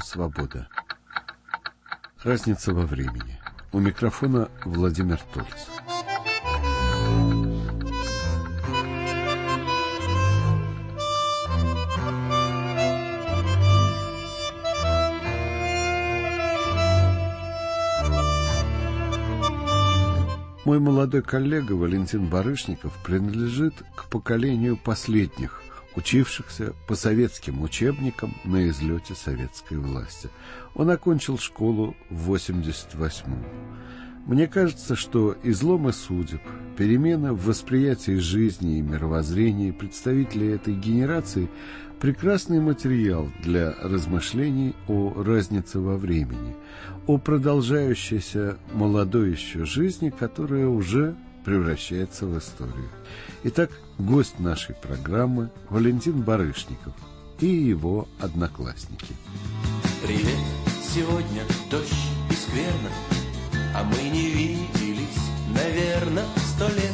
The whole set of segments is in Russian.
свобода. Разница во времени. У микрофона Владимир Тольц. Мой молодой коллега Валентин Барышников принадлежит к поколению последних, учившихся по советским учебникам на излете советской власти. Он окончил школу в 88-м. Мне кажется, что изломы судеб, перемены в восприятии жизни и мировоззрении представителей этой генерации – прекрасный материал для размышлений о разнице во времени, о продолжающейся молодой еще жизни, которая уже превращается в историю. Итак, гость нашей программы Валентин Барышников и его одноклассники. Привет, сегодня дождь и скверно, а мы не виделись, наверное, 100 лет.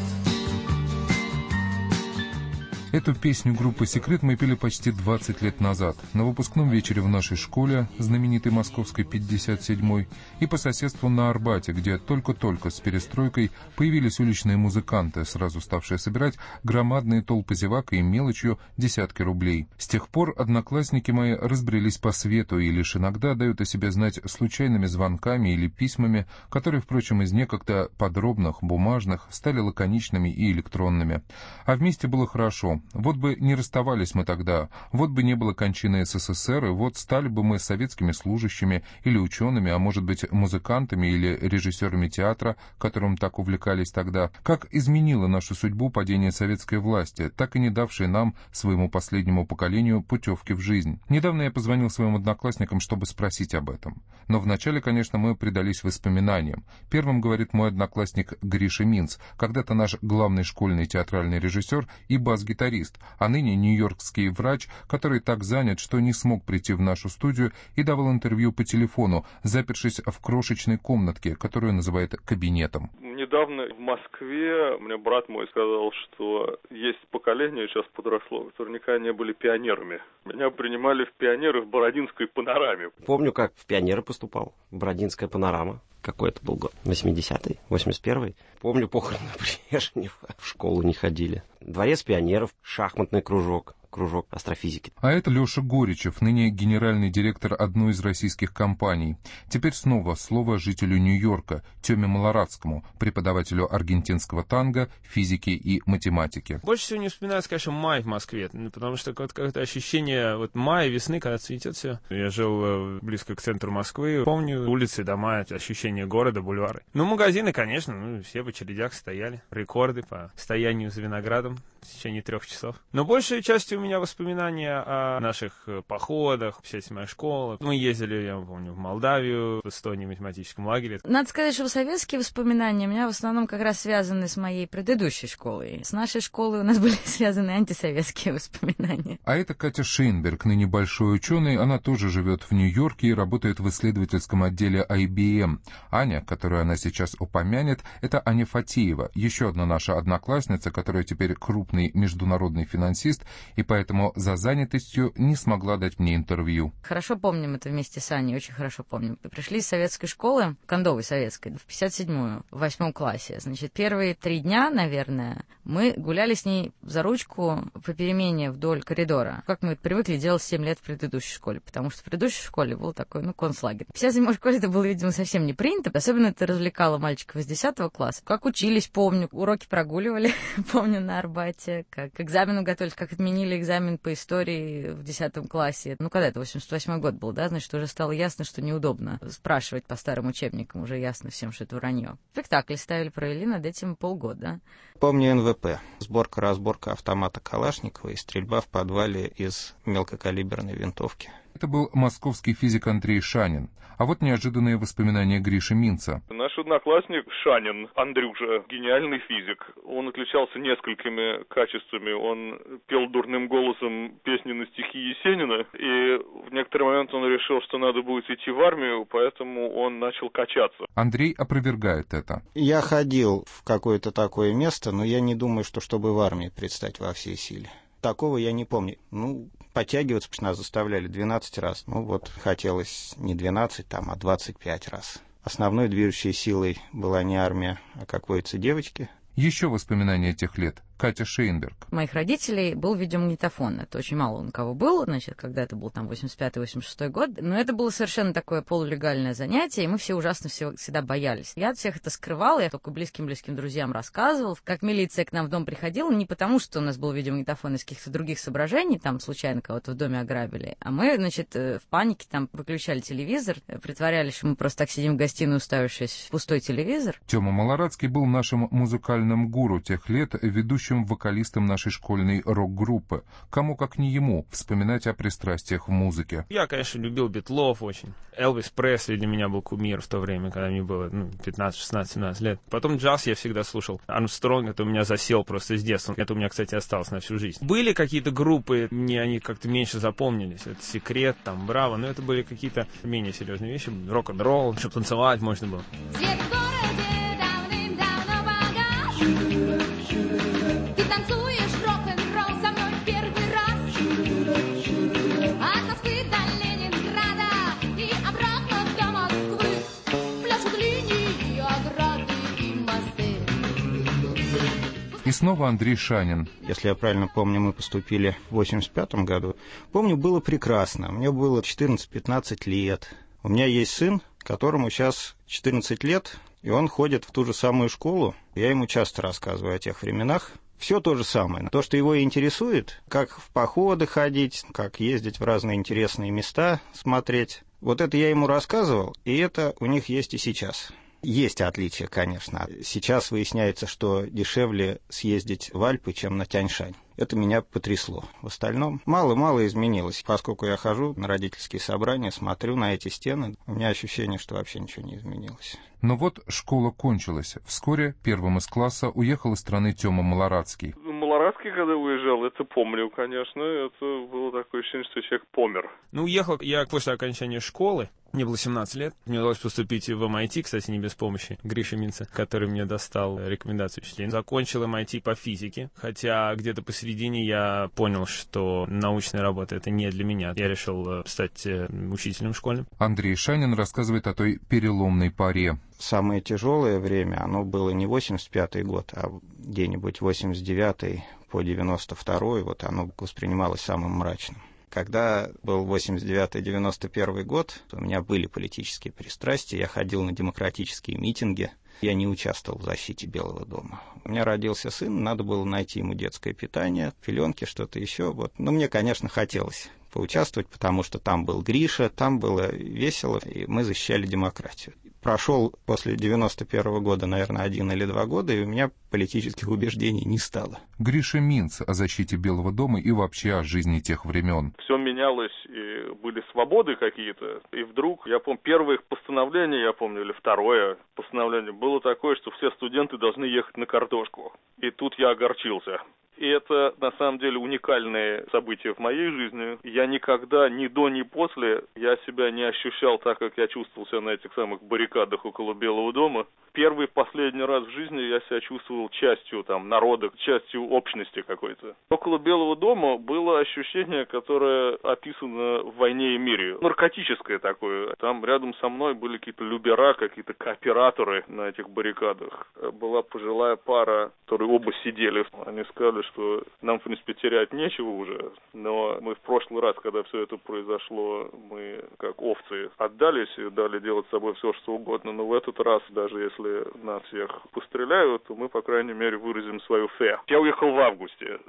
Эту песню группы «Секрет» мы пели почти 20 лет назад, на выпускном вечере в нашей школе, знаменитой московской 57-й, и по соседству на Арбате, где только-только с перестройкой появились уличные музыканты, сразу ставшие собирать громадные толпы зевак и мелочью десятки рублей. С тех пор одноклассники мои разбрелись по свету и лишь иногда дают о себе знать случайными звонками или письмами, которые, впрочем, из некогда подробных, бумажных, стали лаконичными и электронными. А вместе было хорошо. Вот бы не расставались мы тогда, вот бы не было кончины СССР, и вот стали бы мы советскими служащими или учеными, а может быть музыкантами или режиссерами театра, которым так увлекались тогда. Как изменило нашу судьбу падение советской власти, так и не давшей нам, своему последнему поколению, путевки в жизнь. Недавно я позвонил своим одноклассникам, чтобы спросить об этом. Но вначале, конечно, мы предались воспоминаниям. Первым говорит мой одноклассник Гриша Минц, когда-то наш главный школьный театральный режиссер и бас-гитарист, а ныне нью-йоркский врач, который так занят, что не смог прийти в нашу студию и давал интервью по телефону, запершись в крошечной комнатке, которую называет кабинетом. Недавно в Москве мне брат мой сказал, что есть поколение сейчас подросло, которые никогда не были пионерами. Меня принимали в пионеры в Бородинской панораме. Помню, как в пионеры поступал. Бородинская панорама. Какой это был год? 80-й? 81-й? Помню похороны Брежнева. В школу не ходили. Дворец пионеров, шахматный кружок астрофизики. А это Леша Горичев, ныне генеральный директор одной из российских компаний. Теперь снова слово жителю Нью-Йорка, Тёме Малорадскому, преподавателю аргентинского танго, физики и математики. Больше всего не вспоминается, конечно, май в Москве, потому что какое-то ощущение мая, весны, когда цветет все. Я жил близко к центру Москвы, помню улицы, дома, ощущение города, бульвары. Магазины, конечно, все в очередях стояли. Рекорды по стоянию за виноградом в течение 3 часов. Но большей частью у меня воспоминания о наших походах, 57-я школа. Мы ездили, я помню, в Молдавию, в Эстонию, в математическом лагере. Надо сказать, что советские воспоминания у меня в основном как раз связаны с моей предыдущей школой. С нашей школой у нас были связаны антисоветские воспоминания. А это Катя Шейнберг, ныне большой ученый. Она тоже живет в Нью-Йорке и работает в исследовательском отделе IBM. Аня, которую она сейчас упомянет, это Аня Фатеева, еще одна наша одноклассница, которая теперь крупный международный финансист и поэтому за занятостью не смогла дать мне интервью. Хорошо помним это вместе с Аней, очень хорошо помним. Мы пришли из советской школы, кондовой советской, в 57-ю, в 8 классе. Значит, первые 3 дня, наверное, мы гуляли с ней за ручку по перемене вдоль коридора, как мы привыкли делать 7 лет в предыдущей школе, потому что в предыдущей школе был такой, концлагерь. В 57-й школе это было, видимо, совсем не принято, особенно это развлекало мальчиков из 10 класса. Как учились, помню, уроки прогуливали, помню, на Арбате, как к экзамену готовились, как отменили экзамен по истории в 10 классе. Когда это, 88-й год был, да, значит, уже стало ясно, что неудобно спрашивать по старым учебникам, уже ясно всем, что это вранье. Спектакли ставили, провели над этим полгода. Помню НВП. Сборка-разборка автомата Калашникова и стрельба в подвале из мелкокалиберной винтовки. Это был московский физик Андрей Шанин. А вот неожиданные воспоминания Гриши Минца. Наш одноклассник Шанин, Андрюша, гениальный физик. Он отличался несколькими качествами. Он пел дурным голосом песни на стихи Есенина, и в некоторый момент он решил, что надо будет идти в армию, поэтому он начал качаться. Андрей опровергает это. Я ходил в какое-то такое место, но я не думаю, чтобы в армии предстать во всей силе. Такого я не помню. Подтягиваться нас заставляли 12 раз. Хотелось не 12, а 25 раз. Основной движущей силой была не армия, а, как водится, девочки. Еще воспоминания тех лет. Катя Шейнберг. У моих родителей был видеомагнитофон. Это очень мало у кого было, когда это был 85-86 год. Но это было совершенно такое полулегальное занятие, и мы все ужасно всегда боялись. Я от всех это скрывала, я только близким-близким друзьям рассказывала. Как милиция к нам в дом приходила, не потому, что у нас был видеомагнитофон из каких-то других соображений, там случайно кого-то в доме ограбили, а мы, в панике там выключали телевизор, притворялись, что мы просто так сидим в гостиной, уставившись в пустой телевизор. Тёма Малорадский был нашим музыкальным гуру тех лет, ведущим вокалистом нашей школьной рок-группы. Кому, как не ему, вспоминать о пристрастиях в музыке. Я, конечно, любил Битлов очень. Элвис Пресли для меня был кумир в то время, когда мне было 15, 16, 17 лет. Потом джаз я всегда слушал. Армстронг, это у меня засел просто с детства. Это у меня, кстати, осталось на всю жизнь. Были какие-то группы, мне они как-то меньше запомнились. Это Секрет, Браво, но это были какие-то менее серьезные вещи. Рок-н-ролл, чтобы танцевать можно было. И снова Андрей Шанин. Если я правильно помню, мы поступили в 85 году. Помню, было прекрасно. Мне было 14-15 лет. У меня есть сын, которому сейчас 14 лет, и он ходит в ту же самую школу. Я ему часто рассказываю о тех временах. Все то же самое. То, что его интересует, как в походы ходить, как ездить в разные интересные места, смотреть. Вот это я ему рассказывал, и это у них есть и сейчас. Есть отличия, конечно. Сейчас выясняется, что дешевле съездить в Альпы, чем на Тянь-Шань. Это меня потрясло. В остальном мало-мало изменилось. Поскольку я хожу на родительские собрания, смотрю на эти стены, у меня ощущение, что вообще ничего не изменилось. Но вот школа кончилась. Вскоре первым из класса уехал из страны Тёма Малорадский. Малорадский, когда уезжал, это помню, конечно. Это было такое ощущение, что человек помер. Уехал я после окончания школы. Мне было 17 лет. Мне удалось поступить в MIT, кстати, не без помощи Гриши Минца, который мне достал рекомендацию учителя. Закончил MIT по физике, хотя где-то посередине я понял, что научная работа — это не для меня. Я решил стать учителем школьным. Андрей Шанин рассказывает о той переломной поре. Самое тяжелое время, оно было не 85-й год, а где-нибудь 89-й по 92-й, оно воспринималось самым мрачным. Когда был 89-91 год, у меня были политические пристрастия, я ходил на демократические митинги, я не участвовал в защите Белого дома. У меня родился сын, надо было найти ему детское питание, пеленки, что-то еще. Но мне, конечно, хотелось поучаствовать, потому что там был Гриша, там было весело, и мы защищали демократию. Прошел после 91 года, наверное, 1 или 2 года, и у меня политических убеждений не стало. Гриша Минц о защите Белого дома и вообще о жизни тех времен. Все менялось, и были свободы какие-то. И вдруг, я помню, первое их постановление, или второе постановление, было такое, что все студенты должны ехать на картошку. И тут я огорчился. И это, на самом деле, уникальное событие в моей жизни. Я никогда, ни до, ни после, я себя не ощущал так, как я чувствовал себя на этих самых баррикадах около Белого дома. Первый, последний раз в жизни я себя чувствовал частью народа, частью общности какой-то. Около Белого дома было ощущение, которое описано в «Войне и мире». Наркотическое такое. Там рядом со мной были какие-то любера, какие-то кооператоры на этих баррикадах. Была пожилая пара, которые оба сидели. Они сказали, что нам, в принципе, терять нечего уже, но мы в прошлый раз, когда все это произошло, мы как овцы отдались и дали делать с собой все, что угодно, но в этот раз, даже если нас всех постреляют, то мы, по крайней мере, выразим свою фе. Я уехал в августе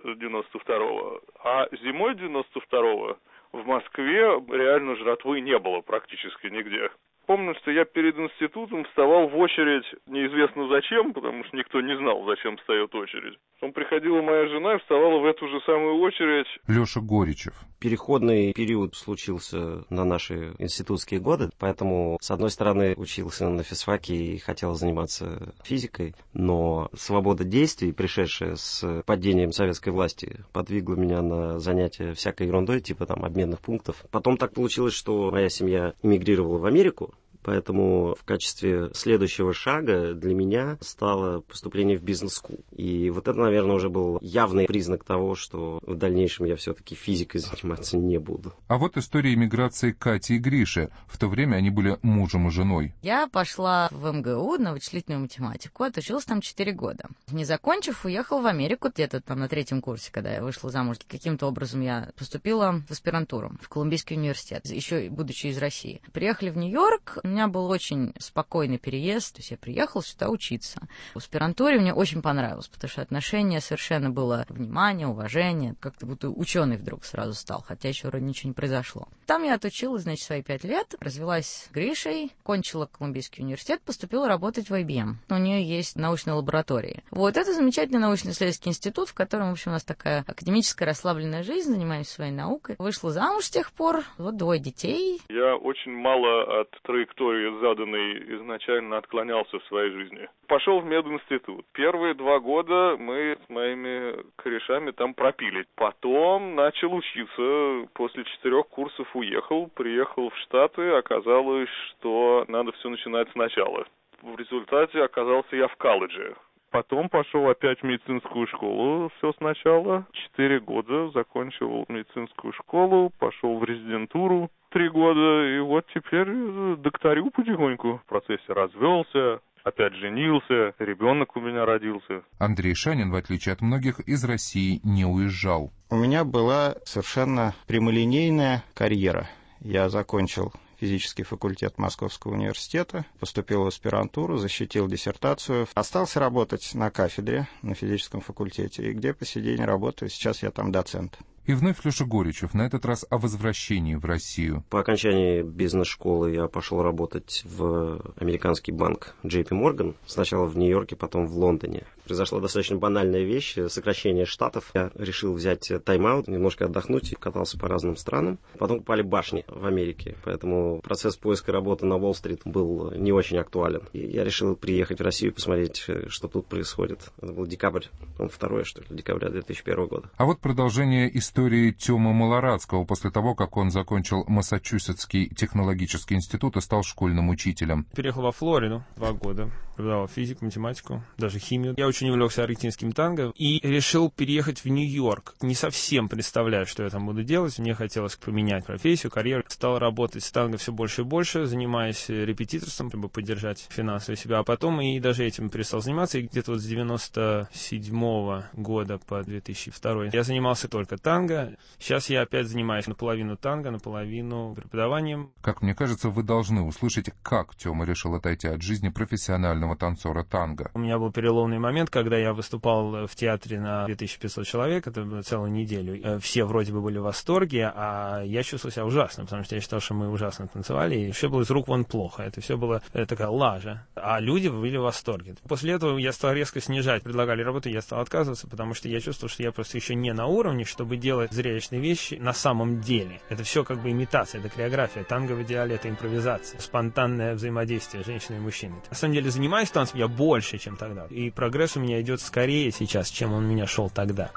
92-го, а зимой 92-го в Москве реально жратвы не было практически нигде. Помню, что я перед институтом вставал в очередь неизвестно зачем, потому что никто не знал, зачем встает очередь. Потом приходила моя жена и вставала в эту же самую очередь. Леша Горичев. Переходный период случился на наши институтские годы, поэтому, с одной стороны, учился на физфаке и хотел заниматься физикой, но свобода действий, пришедшая с падением советской власти, подвигла меня на занятия всякой ерундой, типа обменных пунктов. Потом так получилось, что моя семья эмигрировала в Америку, Поэтому в качестве следующего шага для меня стало поступление в бизнес-скул. И вот это, наверное, уже был явный признак того, что в дальнейшем я все-таки физикой заниматься не буду. А вот история эмиграции Кати и Гриши. В то время они были мужем и женой. Я пошла в МГУ на вычислительную математику, отучилась там 4 года. Не закончив, уехала в Америку где-то там на 3-м курсе, когда я вышла замуж. Каким-то образом я поступила в аспирантуру в Колумбийский университет, еще будучи из России. Приехали в Нью-Йорк, у меня был очень спокойный переезд, то есть я приехала сюда учиться. В аспирантуре мне очень понравилось, потому что отношение совершенно было внимание, уважение, как-то будто ученый вдруг сразу стал, хотя еще вроде ничего не произошло. Там я отучилась, значит, свои 5 лет, развелась с Гришей, кончила Колумбийский университет, поступила работать в IBM. У нее есть научные лаборатории. Вот это замечательный научно-исследовательский институт, в котором, в общем, у нас такая академическая расслабленная жизнь, занимаюсь своей наукой. Вышла замуж с тех пор, вот 2 детей. Я очень мало от траектории, заданной изначально, отклонялся в своей жизни. Пошел в мединститут. Первые 2 года мы с моими корешами там пропили. Потом начал учиться. После 4 курсов уехал, приехал в Штаты. Оказалось, что надо все начинать сначала. В результате оказался я в колледже. Потом пошел опять в медицинскую школу, все сначала. 4 года закончил медицинскую школу, пошел в резидентуру 3 года, и вот теперь докторю потихоньку. В процессе развелся, опять женился, ребенок у меня родился. Андрей Шанин, в отличие от многих, из России не уезжал. У меня была совершенно прямолинейная карьера. Я закончил физический факультет Московского университета, поступил в аспирантуру, защитил диссертацию. Остался работать на кафедре на физическом факультете, и где по сей день работаю. Сейчас я там доцент. И вновь Леша Горячев, на этот раз о возвращении в Россию. По окончании бизнес-школы я пошел работать в американский банк JP Morgan. Сначала в Нью-Йорке, потом в Лондоне. Произошла достаточно банальная вещь, сокращение штатов. Я решил взять тайм-аут, немножко отдохнуть, катался по разным странам. Потом упали башни в Америке, поэтому процесс поиска работы на Уолл-стрит был не очень актуален. И я решил приехать в Россию и посмотреть, что тут происходит. Это был декабрь, 2 что ли, декабря 2001 года. А вот продолжение истории Тёмы Малорадского после того, как он закончил Массачусетский технологический институт и стал школьным учителем. Переехал во Флориду 2 года, преподавал физику, математику, даже химию. Я очень увлекся аргентинским танго и решил переехать в Нью-Йорк. Не совсем представляю, что я там буду делать. Мне хотелось поменять профессию, карьеру. Стал работать с танго все больше и больше, занимаясь репетиторством, чтобы поддержать финансово себя. А потом и даже этим перестал заниматься. И где-то вот с 97 года по 2002 я занимался только танго. Сейчас я опять занимаюсь наполовину танго, наполовину преподаванием. Как мне кажется, вы должны услышать, как Тёма решил отойти от жизни профессионального танцора танго. У меня был переломный момент, когда я выступал в театре на 2500 человек, это было целую неделю. Все вроде бы были в восторге, а я чувствовал себя ужасно, потому что я считал, что мы ужасно танцевали, и все было из рук вон плохо. Это все было такая лажа. А люди были в восторге. После этого я стал резко снижать. Предлагали работу, я стал отказываться, потому что я чувствовал, что я просто еще не на уровне, чтобы делать зрелищные вещи на самом деле. Это все как бы имитация, это хореография. Танго в идеале это импровизация, спонтанное взаимодействие женщины и мужчины. На самом деле занимаюсь танцем я больше, чем тогда. И прогресс у меня идет скорее сейчас, чем он у меня шел тогда.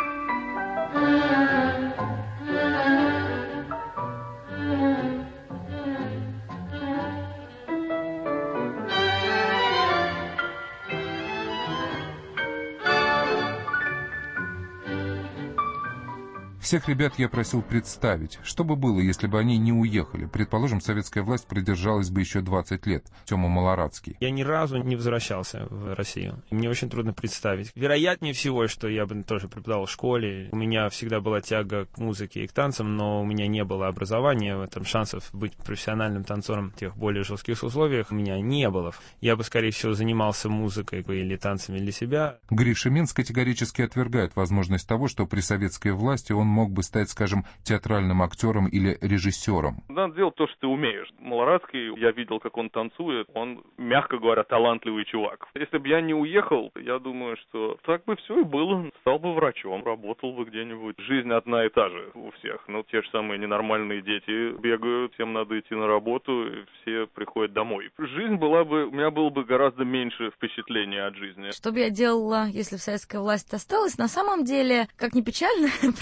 Всех ребят я просил представить, что бы было, если бы они не уехали. Предположим, советская власть продержалась бы еще 20 лет. Тёма Малорадский. Я ни разу не возвращался в Россию. Мне очень трудно представить. Вероятнее всего, что я бы тоже преподавал в школе. У меня всегда была тяга к музыке и к танцам, но у меня не было образования. В этом шансов быть профессиональным танцором в тех более жестких условиях у меня не было. Я бы, скорее всего, занимался музыкой или танцами для себя. Гриша Минц категорически отвергает возможность того, что при советской власти он мог бы стать, скажем, театральным актером или режиссером. Надо делать то, что ты умеешь. Малорадский, я видел, как он танцует, он, мягко говоря, талантливый чувак. Если бы я не уехал, я думаю, что так бы все и было. Стал бы врачом, работал бы где-нибудь. Жизнь одна и та же у всех. Ну, те же самые ненормальные дети бегают, всем надо идти на работу, и все приходят домой. Жизнь была бы, у меня было бы гораздо меньше впечатления от жизни. Что бы я делала, если бы советская власть осталась? На самом деле, как ни печально, практически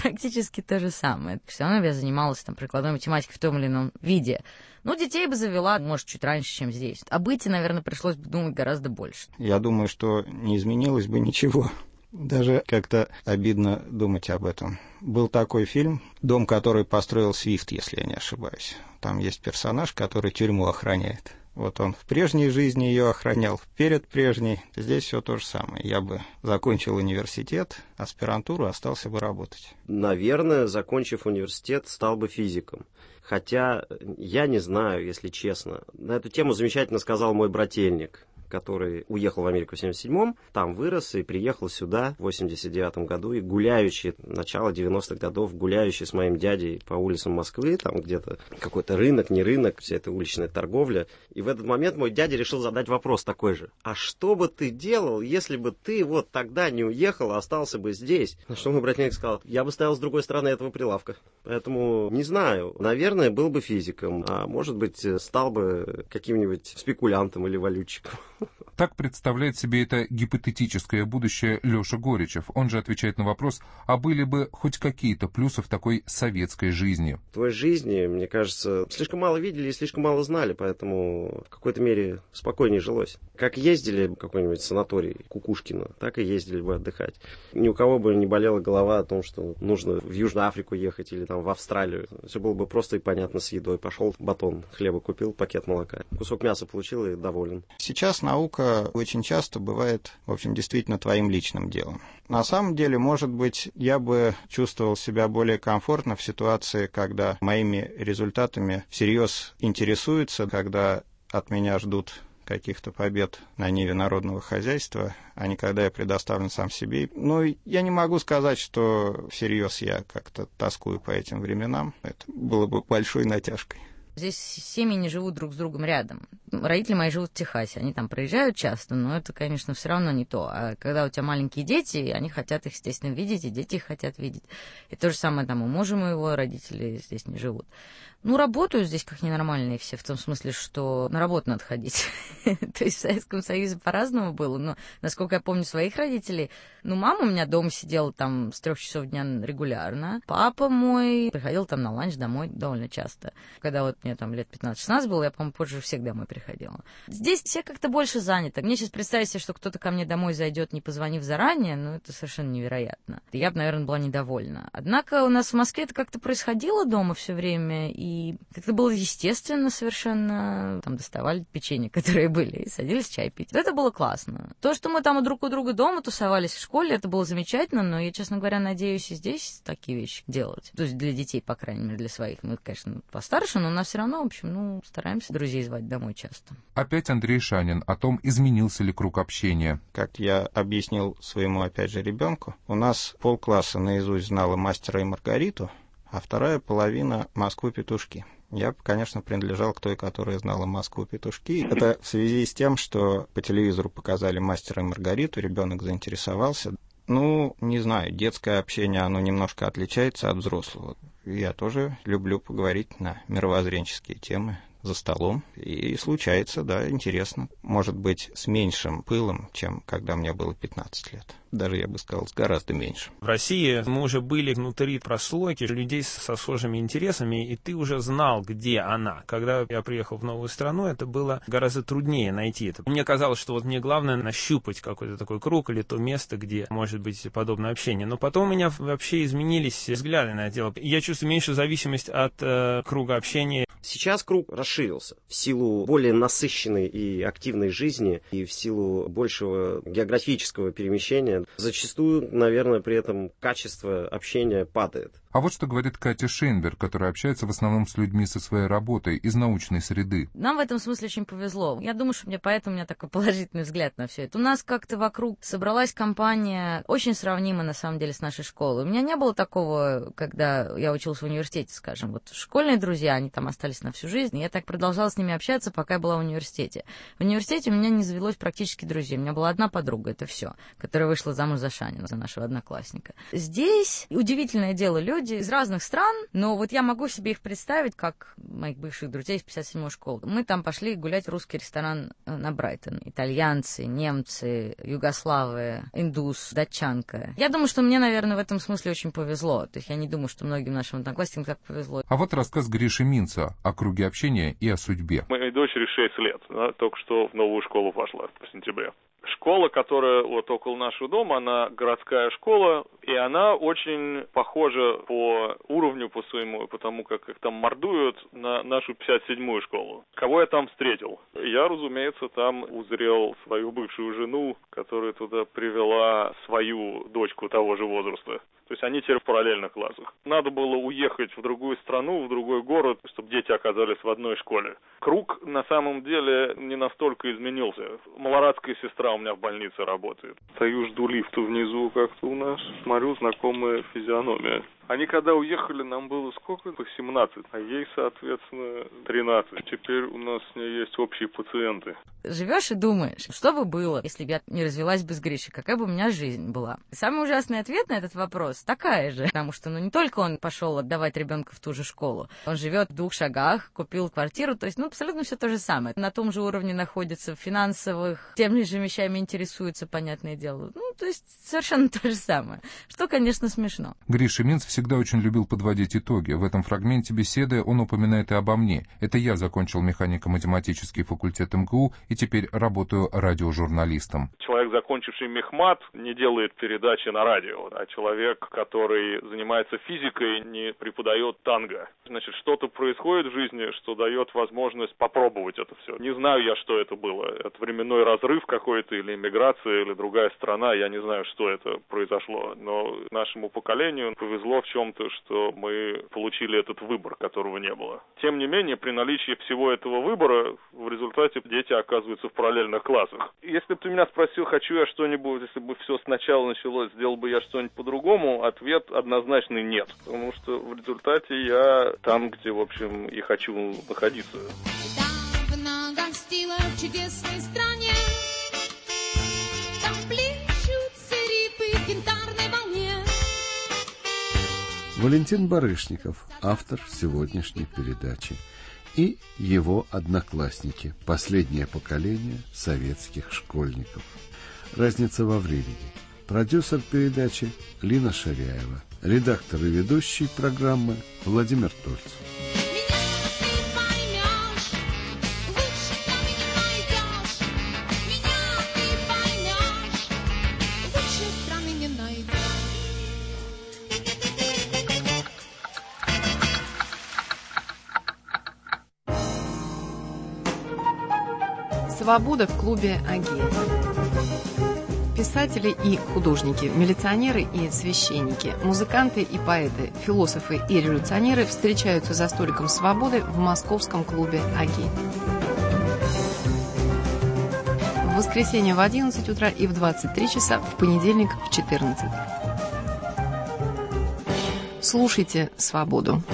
практически то же самое. Все равно я занималась там прикладной математикой в том или ином виде. Ну, детей бы завела, может, чуть раньше, чем здесь. О быте, наверное, пришлось бы думать гораздо больше. Я думаю, что не изменилось бы ничего. Даже как-то обидно думать об этом. Был такой фильм «Дом, который построил Свифт», если я не ошибаюсь. Там есть персонаж, который тюрьму охраняет. Вот он в прежней жизни ее охранял, перед прежней. Здесь все то же самое. Я бы закончил университет, аспирантуру, остался бы работать. Наверное, закончив университет, стал бы физиком. Хотя я не знаю, если честно. На эту тему замечательно сказал мой брательник, который уехал в Америку в 1977-м, там вырос и приехал сюда в 1989 году, и гуляющий, начало 90-х годов, гуляющий с моим дядей по улицам Москвы, там где-то какой-то рынок, не рынок, вся эта уличная торговля. И в этот момент мой дядя решил задать вопрос такой же. А что бы ты делал, если бы ты вот тогда не уехал, а остался бы здесь? На что мой брательник сказал, я бы стоял с другой стороны этого прилавка. Поэтому не знаю, наверное, был бы физиком, а может быть, стал бы каким-нибудь спекулянтом или валютчиком. Так представляет себе это гипотетическое будущее Леша Горичев. Он же отвечает на вопрос, а были бы хоть какие-то плюсы в такой советской жизни? В твоей жизни, мне кажется, слишком мало видели и слишком мало знали, поэтому в какой-то мере спокойнее жилось. Как ездили в какой-нибудь санаторий Кукушкина, так и ездили бы отдыхать. Ни у кого бы не болела голова о том, что нужно в Южную Африку ехать или там в Австралию. Все было бы просто и понятно с едой. Пошел, батон хлеба купил, пакет молока, кусок мяса получил и доволен. Сейчас наука очень часто бывает, в общем, действительно твоим личным делом. На самом деле, может быть, я бы чувствовал себя более комфортно в ситуации, когда моими результатами всерьез интересуются, когда от меня ждут каких-то побед на ниве народного хозяйства, а не когда я предоставлен сам себе. Но я не могу сказать, что всерьез я как-то тоскую по этим временам. Это было бы большой натяжкой. Здесь семьи не живут друг с другом рядом. Родители мои живут в Техасе, они там проезжают часто, но это, конечно, все равно не то. А когда у тебя маленькие дети, они хотят их, естественно, видеть, и дети их хотят видеть. И то же самое там у мужа моего, родители здесь не живут. Ну, работаю здесь как ненормальные все, в том смысле, что на работу надо ходить. То есть в Советском Союзе по-разному было, но, насколько я помню своих родителей, ну, мама у меня дома сидела там с 3 часов дня регулярно, папа мой приходил там на ланч домой довольно часто. Когда вот мне там лет 15-16 было, я, по-моему, позже всех домой приходила. Здесь все как-то больше заняты. Мне сейчас представить себе, что кто-то ко мне домой зайдет, не позвонив заранее, ну, это совершенно невероятно. Я бы, наверное, была недовольна. Однако у нас в Москве это как-то происходило дома все время, и как-то было естественно совершенно. Там доставали печенье, которые были, и садились чай пить. Это было классно. То, что мы там друг у друга дома тусовались в школе, это было замечательно, но я, честно говоря, надеюсь и здесь такие вещи делать. То есть для детей, по крайней мере, для своих. Мы, конечно, постарше, но у нас все равно, в общем, стараемся друзей звать домой часто. Опять Андрей Шанин о том, изменился ли круг общения. Как я объяснил своему, опять же, ребенку, у нас полкласса наизусть знала «Мастера и Маргариту», а вторая половина «Москву-петушки». Я, конечно, принадлежал к той, которая знала «Москву-петушки». Это в связи с тем, что по телевизору показали «Мастера и Маргариту», ребенок заинтересовался. Ну, не знаю, детское общение, оно немножко отличается от взрослого. Я тоже люблю поговорить на мировоззренческие темы за столом. И случается, да, интересно. Может быть, с меньшим пылом, чем когда мне было 15 лет. Даже, я бы сказал, с гораздо меньше. В России мы уже были внутри прослойки людей со схожими интересами, и ты уже знал, где она. Когда я приехал в новую страну, это было гораздо труднее найти это. Мне казалось, что вот мне главное нащупать какой-то такой круг или то место, где может быть подобное общение. Но потом у меня вообще изменились взгляды на это дело. Я чувствую меньшую зависимость от круга общения. Сейчас круг расширился в силу более насыщенной и активной жизни и в силу большего географического перемещения. Зачастую, наверное, при этом качество общения падает. А вот что говорит Катя Шейнберг, которая общается в основном с людьми со своей работой из научной среды. Нам в этом смысле очень повезло. Я думаю, что поэтому у меня такой положительный взгляд на все это. У нас как-то вокруг собралась компания, очень сравнима, на самом деле, с нашей школой. У меня не было такого, когда я училась в университете, скажем. Вот школьные друзья, они там остались на всю жизнь, и я так продолжала с ними общаться, пока я была в университете. В университете у меня не завелось практически друзей. У меня была одна подруга, это все, которая вышла замуж за Шанина, за нашего одноклассника. Здесь удивительное дело, люди люди из разных стран, но вот я могу себе их представить, как моих бывших друзей из 57-й школы. Мы там пошли гулять в русский ресторан на Брайтон. Итальянцы, немцы, югославы, индус, датчанка. Я думаю, что мне, наверное, в этом смысле очень повезло. То есть я не думаю, что многим нашим одноклассникам так повезло. А вот рассказ Гриши Минца о круге общения и о судьбе. Моей дочери 6 лет. Она только что в новую школу пошла в сентябре. Школа, которая вот около нашего дома, она городская школа, и она очень похожа по уровню, по своему, потому как их там мордуют, на нашу 57-ю школу. Кого я там встретил? Я, разумеется, там узрел свою бывшую жену, которая туда привела свою дочку того же возраста. То есть они теперь в параллельных классах. Надо было уехать в другую страну, в другой город, чтобы дети оказались в одной школе. Круг на самом деле не настолько изменился. Малорадская сестра у меня в больнице работает. Стою, жду лифта внизу как-то у нас. Смотрю, знакомая физиономия. Они когда уехали, нам было сколько? По 17, а ей, соответственно, 13. Теперь у нас с ней есть общие пациенты. Живешь и думаешь, что бы было, если бы я не развелась бы с Гришей, какая бы у меня жизнь была. Самый ужасный ответ на этот вопрос такая же, потому что, не только он пошел отдавать ребенка в ту же школу, он живет в 2 шагах, купил квартиру, то есть, абсолютно все то же самое. На том же уровне находится, в финансовых, теми же вещами интересуется, понятное дело. То есть, совершенно то же самое, что, конечно, смешно. Гриша Минц всегда очень любил подводить итоги. В этом фрагменте беседы он упоминает и обо мне. Это я закончил механико-математический факультет МГУ и теперь работаю радиожурналистом. Человек, закончивший мехмат, не делает передачи на радио, а человек, который занимается физикой, не преподает танго. Значит, что-то происходит в жизни, что дает возможность попробовать это все. Не знаю я, что это было. Это временной разрыв какой-то, или иммиграция, или другая страна. Я не знаю, что это произошло. Но нашему поколению повезло в чем-то, что мы получили этот выбор, которого не было. Тем не менее, при наличии всего этого выбора, в результате дети оказываются в параллельных классах. Если бы ты меня спросил, хочу я что-нибудь, если бы все сначала началось, сделал бы я что-нибудь по-другому, ответ однозначный нет. Потому что в результате я там, где, в общем, и хочу находиться. Недавно гостила в чудесной стране. Там плещутся рифы в янтарной волне. Валентин Барышников, автор сегодняшней передачи, и его одноклассники, последнее поколение советских школьников. Разница во времени. Продюсер передачи Лина Ширяева, редактор и ведущий программы Владимир Тольцев. Свобода в клубе Агия. Писатели и художники, милиционеры и священники, музыканты и поэты, философы и революционеры встречаются за столиком свободы в московском клубе Агия. В воскресенье в 11 утра и в 23 часа, в понедельник в 14. Слушайте «Свободу».